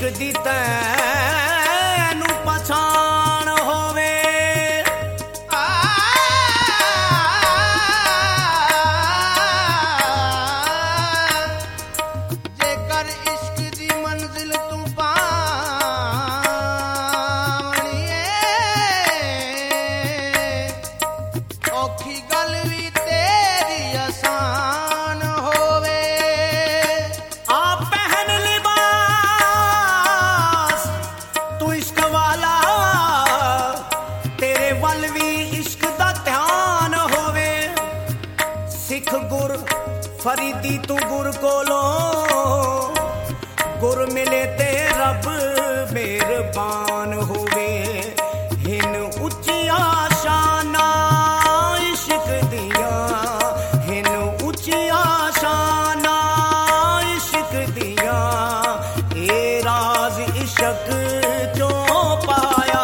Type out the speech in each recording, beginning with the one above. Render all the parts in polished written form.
दी तैनू पछाण होवे। जेकर इश्क दी मंजिल तू पावनी औखी गल भी तेरी आसान होवे। आप पहन लिबास तू इश्क वाला, तेरे वल भी इश्क दा ध्यान होवे। सिख गुर फरीदी तू गुर कोलो, गुर मिले ते रब मेहरबान होवे। हिन उच्चिया शाना इश्क दिया, हिन उच्चिया शाना इश्क दिया। ए राज इश्क जो पाया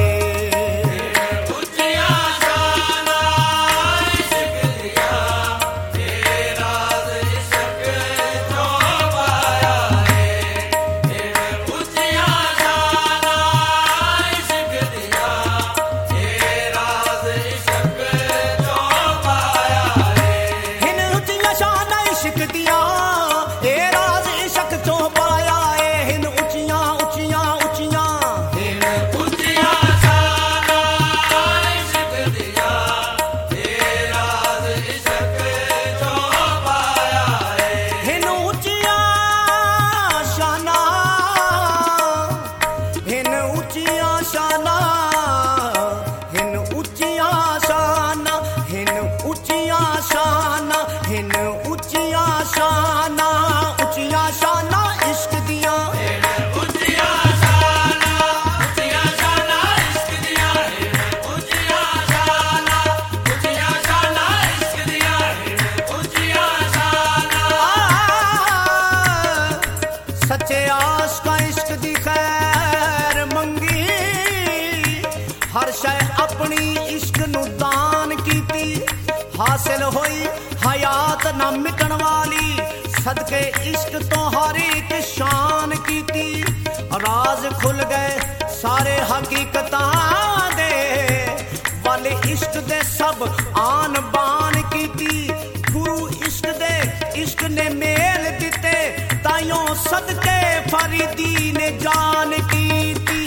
हासिल होई हयात ना मिटन वाली। सदके इश्क तो हर एक शान कीती। राज खुल गए सारे हकीकतां दे, वाले इश्क दे सब आन बान कीती। गुरु इश्क ने मेल दिते, ताइयों सदके फरीदी ने जान कीती।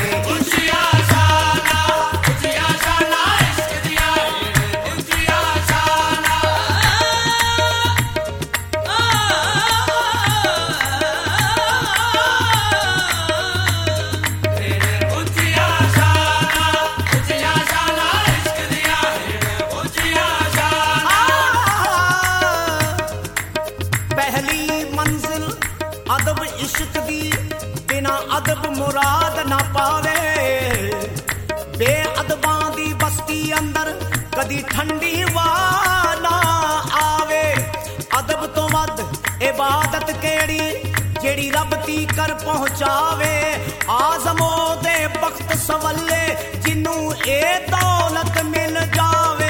अदब मुराद ना पावे, बेअदबां दी बस्ती अंदर कदी ठंडी वाह ना आवे। अदब तो वध इबादत केड़ी जेड़ी रब ती कर पहुंचावे। आजमो दे बख्त सवले जिन्नू ए दौलत मिल जावे।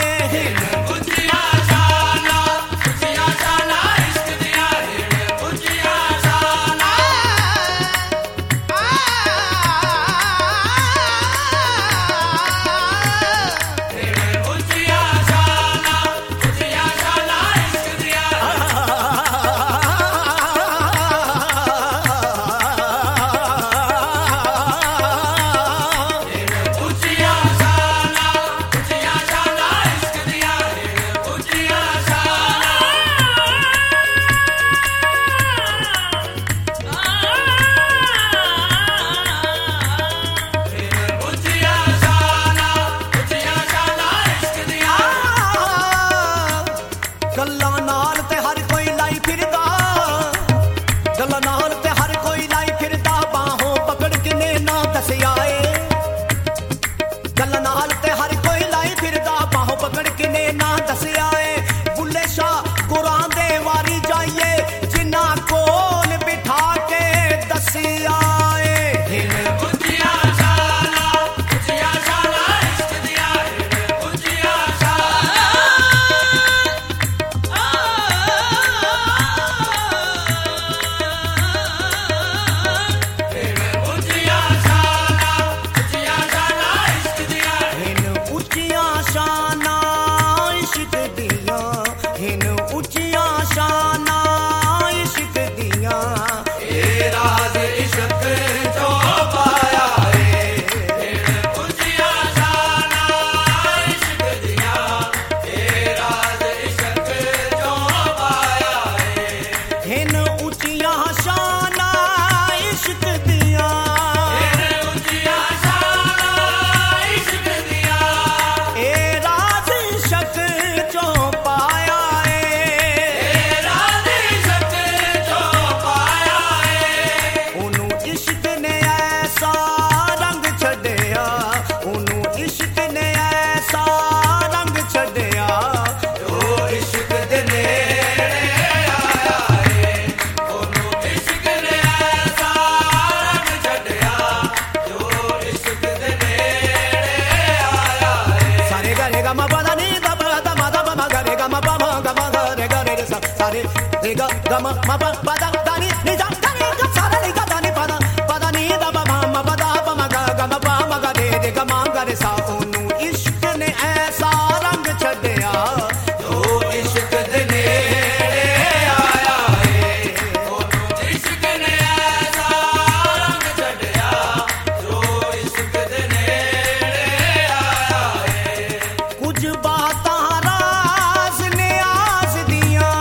गा रे गा रे सा सा रे रे गा गा म प प दा दा नि नि दा दा नि गा सा रे गा दा नि प दा नि दा प म प दा प म गा गा म प म गा रे गा म गा रे सा ओनू इश्क ने ऐसा रंग छड्डिया जो इश्क दे नेड़े आया है ओनू इश्क ने ऐसा रंग छड्डिया जो इश्क दे नेड़े आया है कुछ बातां राज नियाज दियां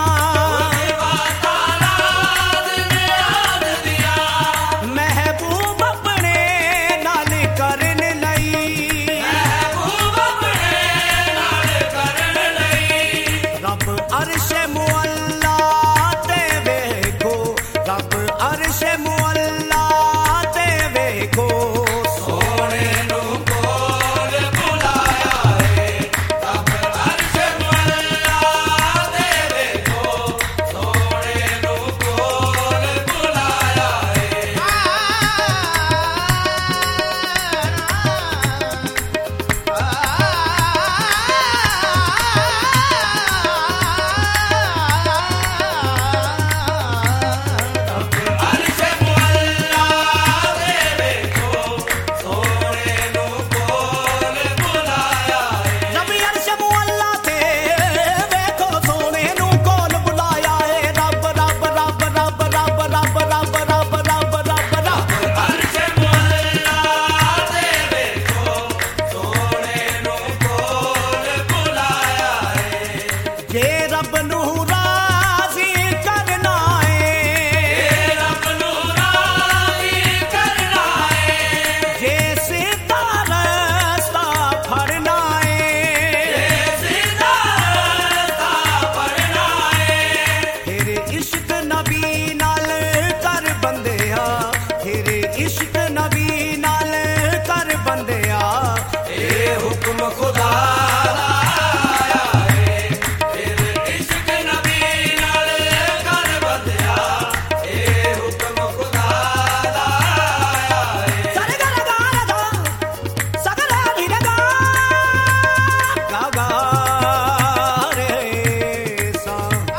महबूब अपने नाल करन लई रब अर्श मुअल्ला ते वेखो रब अर्श मुअल्ला ते वेखो सोने नू कोल बुलाया है रब अर्श मुअल्ला ते वेखो सोने नू कोल बुलाया है अर्श मुअल्ला ते वेखो सोने नू कोल बुलाया है रब अर्श मुअल्ला ते वेखो सोने नू कोल बुलाया है रब रब रब रब रब रब रब रब रब रब रब अर्श मुअल्ला ते वेखो सोने नू कोल बुलाया है जे रब नू राज़ी करना है रब नू राज़ी करना है जे सीधा रास्ता फड़ना है सीधा रास्ता फड़ना है फिर इश्क नबी नाल कर बंदिया फिर इश्क नबी नाल कर बंदिया ए हुक्म खुदा दा आया है फिर इश्क नबी नाल कर बंदिया ए हुक्म खुदा दा आया है सरे गा गा गा सगरा नी गा गा रे सा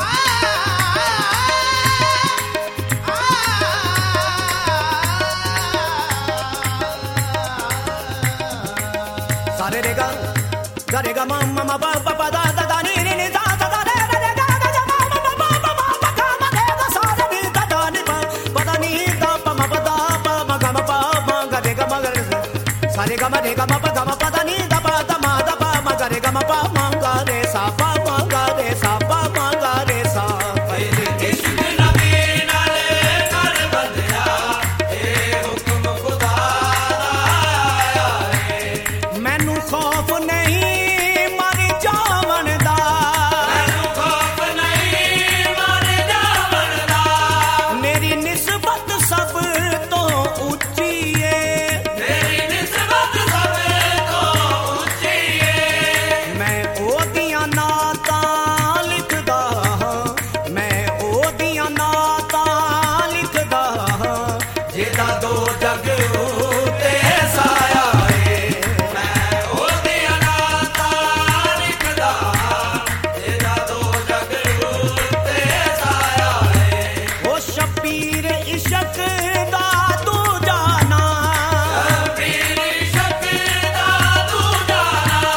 सारे रे गा गा म म प प प दा दा दा नि नि नि दा दा दा रे रे गा गा गा म म प प प प गा म रे गा सा रे नि दा दा नि प प दा नि दा प म प दा प म गा म प म गा रे गा म गा रे सा रे गा म रे गा म प गा म प दा नि दा प दा म दा प म गा रे गा म प म गा रे सा प म गा रे सा प म गा रे सा इश्क नबी नाल कर बंदिया ए हुक्म खुदा दा आया है मैनू खौफ नहीं मर जावन दा मैनू खौफ नहीं मर जावन दा मेरी निस्बत सब तो ऊंची है मेरी निस्बत सब तो ऊंची है मैं ओदियां नातां लिखदा हां मैं ओदियां नातां लिखदा हां जेदा दो जग उते साया है मैं ओदियां नातां लिखदा हां जेदा दो जग उते साया है ओ शबीर इश्क दा तू जाना शबीर इश्क दा तू जाना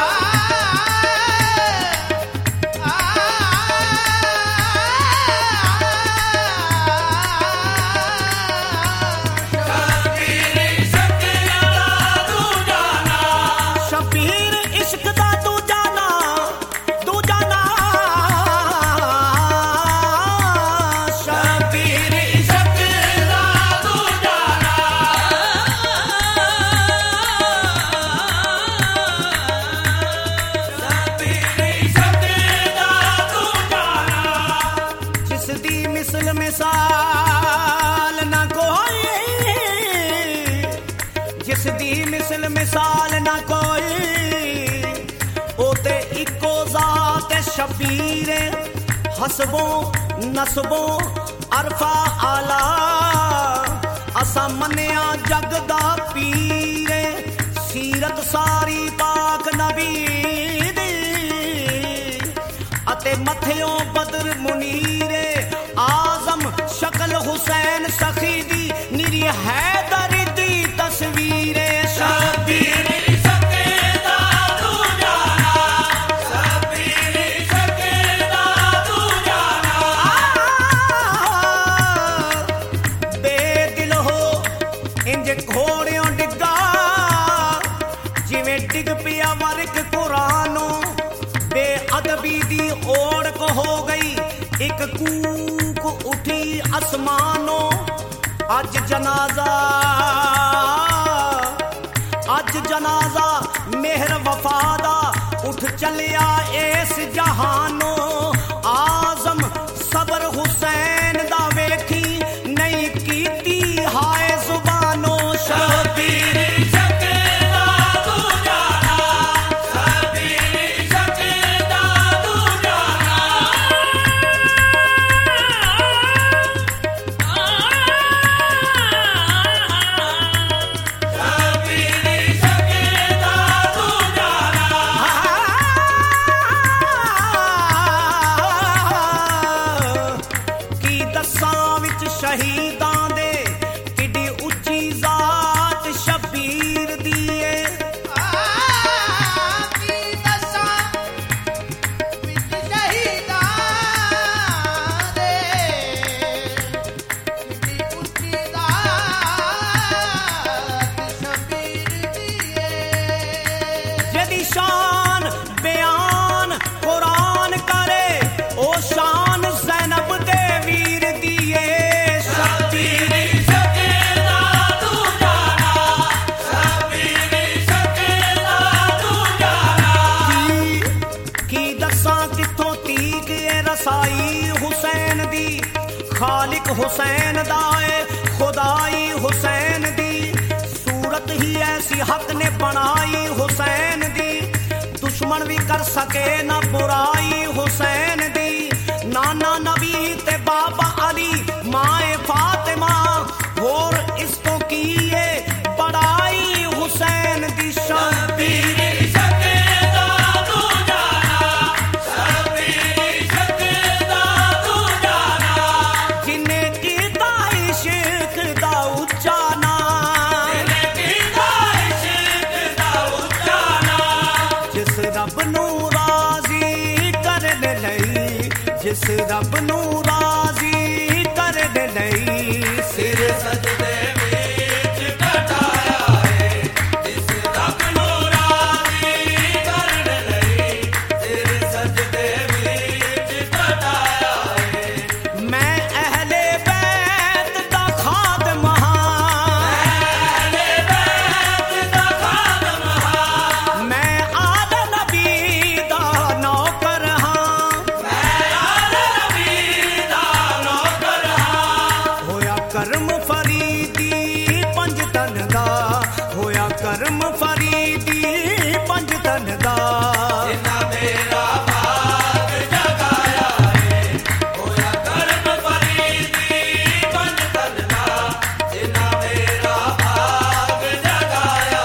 शबीर इश्क दा तू जाना तू जाना शबीर इश्क दा तू जाना शबीर इश्क दा तू जाना जिस दी मिसल मिसाल ना कोई जिस दी मिसल मिसाल ना कोई ओ ते इको जात शबीर हसबो नसबो अरफा आला असा मन्निया जग दा पीर सीरत सारी पाक नबी दी अते मत मथियो बदर मुनीरे आजम शक्ल हुसैन सखी दी निरी हैदर दी तस्वीरे शबीर घोड़ियों डिगा जिवें डिग पिया वर्ग कुरानो बेअदबी दी ओढ़ को हो गई एक कूक उठी आसमानो अज जनाजा मेहर वफादा उठ चलिया इस जहानो आजम सबर हुसैन दा वेखी नहीं कीती हाय जुबानो शबीर शहीदां दे किड्डी उच्ची जात शबीर दिए की दसां विच शहीदां दे किड्डी उच्ची जात शबीर दिए जदी शान बयान कुरान करे ओ शान ज़ैनब दे वीर दिए हुसैन दी खालिक हुसैन दाए खुदाई हुसैन दी सूरत ही ऐसी हक ने बनाई हुसैन दी दुश्मन भी कर सके ना बुराई हुसैन दी नाना नबी ते बाबा अली माए फातिमा और इसको किए बड़ाई हुसैन दी शबीर जिस रब नू राजी करने लई सिर सजदे विच कटाया है जिस रब नू राजी करने लई सिर सजदे विच कटाया है मैं अहले बैत दा खादम हां मैं आला नबी दा नौकर हां करम फरीदी पंजतन दा होया करम फरीदी पंजतन दा जिन्ना मेरा भाग जगाया है होया करम फरीदी पंजतन दा जिन्ना मेरा भाग जगाया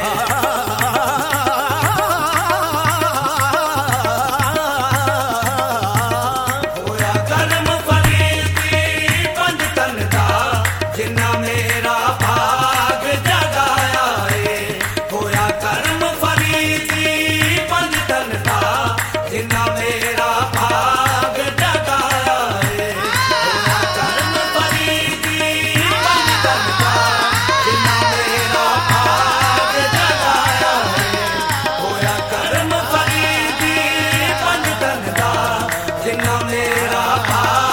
है होया करम फरीदी पंजतन दा जिन्ना मेरा भाग जगाया है होया कर्म फरीदी पंजतन दा जिन्ना मेरा भाग जगाया है होया कर्म फरीदी पंजतन दा जिन्ना मेरा भाग जगाया है होया कर्म फरीदी पंजतन दा जिन्ना मेरा भाग